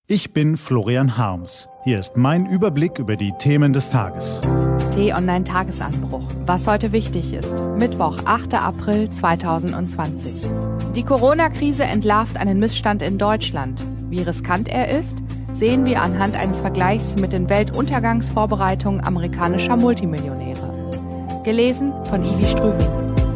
Ich bin Florian Harms. Hier ist mein Überblick über die Themen des Tages. T-Online-Tagesanbruch. Was heute wichtig ist. Mittwoch, 8. April 2020. Die Corona-Krise entlarvt einen Missstand in Deutschland. Wie riskant er ist, sehen wir anhand eines Vergleichs mit den Weltuntergangsvorbereitungen amerikanischer Multimillionäre. Gelesen von Ivi Strübing.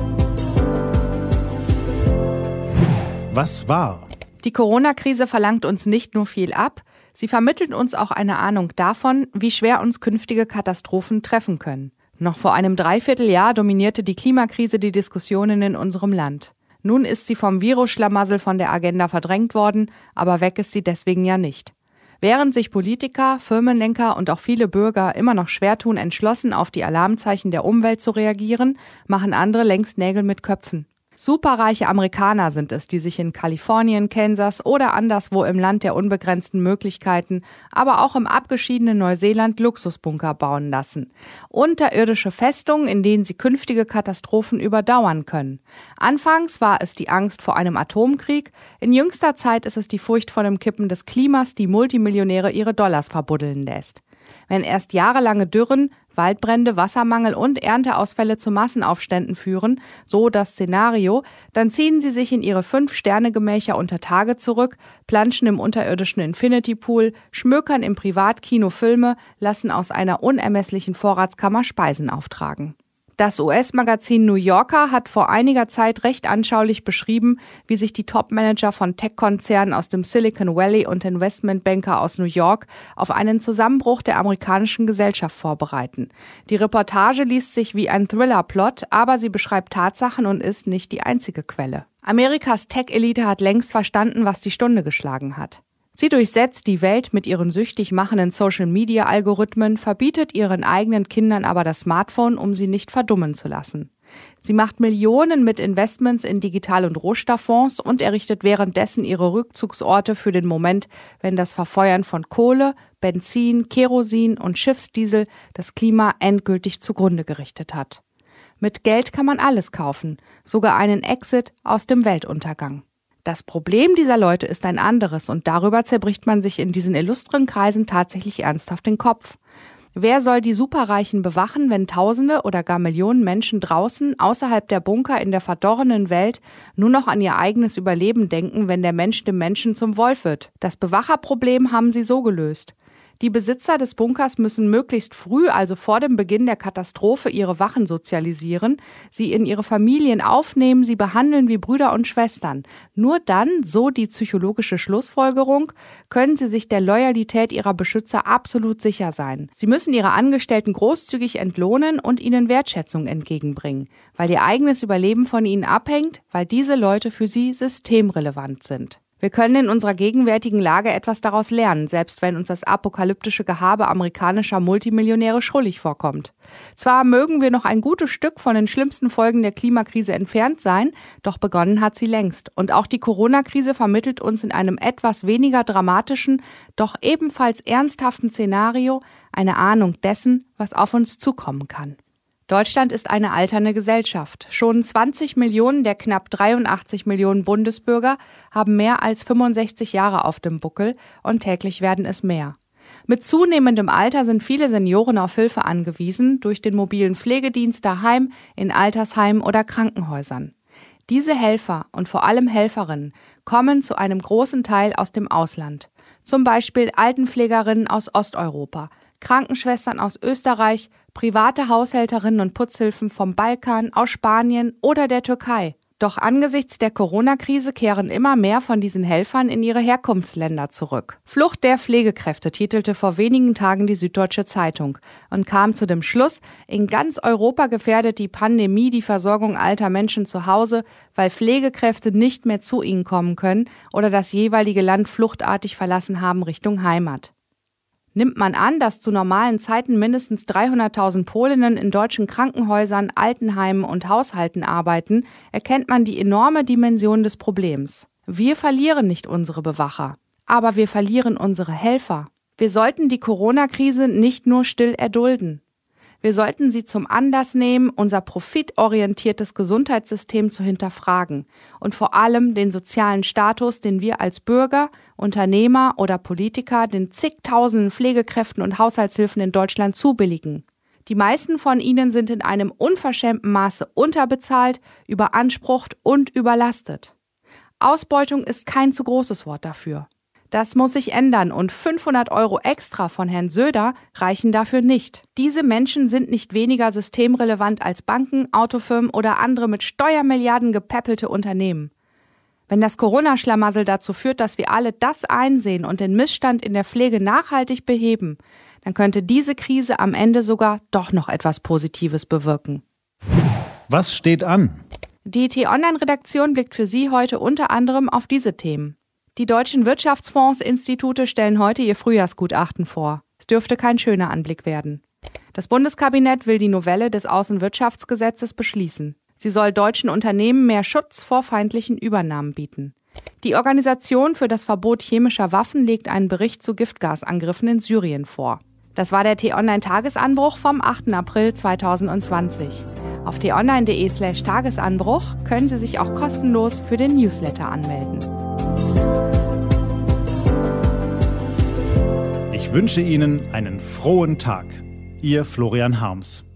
Was war? Die Corona-Krise verlangt uns nicht nur viel ab, sie vermittelt uns auch eine Ahnung davon, wie schwer uns künftige Katastrophen treffen können. Noch vor einem Dreivierteljahr dominierte die Klimakrise die Diskussionen in unserem Land. Nun ist sie vom Virusschlamassel von der Agenda verdrängt worden, aber weg ist sie deswegen ja nicht. Während sich Politiker, Firmenlenker und auch viele Bürger immer noch schwer tun, entschlossen auf die Alarmzeichen der Umwelt zu reagieren, machen andere längst Nägel mit Köpfen. Superreiche Amerikaner sind es, die sich in Kalifornien, Kansas oder anderswo im Land der unbegrenzten Möglichkeiten, aber auch im abgeschiedenen Neuseeland Luxusbunker bauen lassen. Unterirdische Festungen, in denen sie künftige Katastrophen überdauern können. Anfangs war es die Angst vor einem Atomkrieg, in jüngster Zeit ist es die Furcht vor dem Kippen des Klimas, die Multimillionäre ihre Dollars verbuddeln lässt. Wenn erst jahrelange Dürren, Waldbrände, Wassermangel und Ernteausfälle zu Massenaufständen führen, so das Szenario, dann ziehen sie sich in ihre 5-Sterne-Gemächer unter Tage zurück, planschen im unterirdischen Infinity Pool, schmökern im Privatkino Filme, lassen aus einer unermesslichen Vorratskammer Speisen auftragen. Das US-Magazin New Yorker hat vor einiger Zeit recht anschaulich beschrieben, wie sich die Top-Manager von Tech-Konzernen aus dem Silicon Valley und Investmentbanker aus New York auf einen Zusammenbruch der amerikanischen Gesellschaft vorbereiten. Die Reportage liest sich wie ein Thriller-Plot, aber sie beschreibt Tatsachen und ist nicht die einzige Quelle. Amerikas Tech-Elite hat längst verstanden, was die Stunde geschlagen hat. Sie durchsetzt die Welt mit ihren süchtig machenden Social-Media-Algorithmen, verbietet ihren eigenen Kindern aber das Smartphone, um sie nicht verdummen zu lassen. Sie macht Millionen mit Investments in Digital- und Rohstofffonds und errichtet währenddessen ihre Rückzugsorte für den Moment, wenn das Verfeuern von Kohle, Benzin, Kerosin und Schiffsdiesel das Klima endgültig zugrunde gerichtet hat. Mit Geld kann man alles kaufen, sogar einen Exit aus dem Weltuntergang. Das Problem dieser Leute ist ein anderes und darüber zerbricht man sich in diesen illustren Kreisen tatsächlich ernsthaft den Kopf. Wer soll die Superreichen bewachen, wenn Tausende oder gar Millionen Menschen draußen, außerhalb der Bunker in der verdorrenen Welt, nur noch an ihr eigenes Überleben denken, wenn der Mensch dem Menschen zum Wolf wird? Das Bewacherproblem haben sie so gelöst. Die Besitzer des Bunkers müssen möglichst früh, also vor dem Beginn der Katastrophe, ihre Wachen sozialisieren, sie in ihre Familien aufnehmen, sie behandeln wie Brüder und Schwestern. Nur dann, so die psychologische Schlussfolgerung, können sie sich der Loyalität ihrer Beschützer absolut sicher sein. Sie müssen ihre Angestellten großzügig entlohnen und ihnen Wertschätzung entgegenbringen, weil ihr eigenes Überleben von ihnen abhängt, weil diese Leute für sie systemrelevant sind. Wir können in unserer gegenwärtigen Lage etwas daraus lernen, selbst wenn uns das apokalyptische Gehabe amerikanischer Multimillionäre schrullig vorkommt. Zwar mögen wir noch ein gutes Stück von den schlimmsten Folgen der Klimakrise entfernt sein, doch begonnen hat sie längst. Und auch die Corona-Krise vermittelt uns in einem etwas weniger dramatischen, doch ebenfalls ernsthaften Szenario eine Ahnung dessen, was auf uns zukommen kann. Deutschland ist eine alternde Gesellschaft. Schon 20 Millionen der knapp 83 Millionen Bundesbürger haben mehr als 65 Jahre auf dem Buckel und täglich werden es mehr. Mit zunehmendem Alter sind viele Senioren auf Hilfe angewiesen, durch den mobilen Pflegedienst daheim, in Altersheimen oder Krankenhäusern. Diese Helfer und vor allem Helferinnen kommen zu einem großen Teil aus dem Ausland. Zum Beispiel Altenpflegerinnen aus Osteuropa, Krankenschwestern aus Österreich, private Haushälterinnen und Putzhilfen vom Balkan, aus Spanien oder der Türkei. Doch angesichts der Corona-Krise kehren immer mehr von diesen Helfern in ihre Herkunftsländer zurück. Flucht der Pflegekräfte titelte vor wenigen Tagen die Süddeutsche Zeitung und kam zu dem Schluss, in ganz Europa gefährdet die Pandemie die Versorgung alter Menschen zu Hause, weil Pflegekräfte nicht mehr zu ihnen kommen können oder das jeweilige Land fluchtartig verlassen haben Richtung Heimat. Nimmt man an, dass zu normalen Zeiten mindestens 300.000 Polinnen in deutschen Krankenhäusern, Altenheimen und Haushalten arbeiten, erkennt man die enorme Dimension des Problems. Wir verlieren nicht unsere Bewacher, aber wir verlieren unsere Helfer. Wir sollten die Corona-Krise nicht nur still erdulden. Wir sollten sie zum Anlass nehmen, unser profitorientiertes Gesundheitssystem zu hinterfragen und vor allem den sozialen Status, den wir als Bürger, Unternehmer oder Politiker den zigtausenden Pflegekräften und Haushaltshilfen in Deutschland zubilligen. Die meisten von ihnen sind in einem unverschämten Maße unterbezahlt, überansprucht und überlastet. Ausbeutung ist kein zu großes Wort dafür. Das muss sich ändern und 500 € extra von Herrn Söder reichen dafür nicht. Diese Menschen sind nicht weniger systemrelevant als Banken, Autofirmen oder andere mit Steuermilliarden gepeppelte Unternehmen. Wenn das Corona-Schlamassel dazu führt, dass wir alle das einsehen und den Missstand in der Pflege nachhaltig beheben, dann könnte diese Krise am Ende sogar doch noch etwas Positives bewirken. Was steht an? Die T-Online-Redaktion blickt für Sie heute unter anderem auf diese Themen. Die deutschen Wirtschaftsfondsinstitute stellen heute ihr Frühjahrsgutachten vor. Es dürfte kein schöner Anblick werden. Das Bundeskabinett will die Novelle des Außenwirtschaftsgesetzes beschließen. Sie soll deutschen Unternehmen mehr Schutz vor feindlichen Übernahmen bieten. Die Organisation für das Verbot chemischer Waffen legt einen Bericht zu Giftgasangriffen in Syrien vor. Das war der T-Online-Tagesanbruch vom 8. April 2020. Auf t-online.de/Tagesanbruch können Sie sich auch kostenlos für den Newsletter anmelden. Ich wünsche Ihnen einen frohen Tag. Ihr Florian Harms.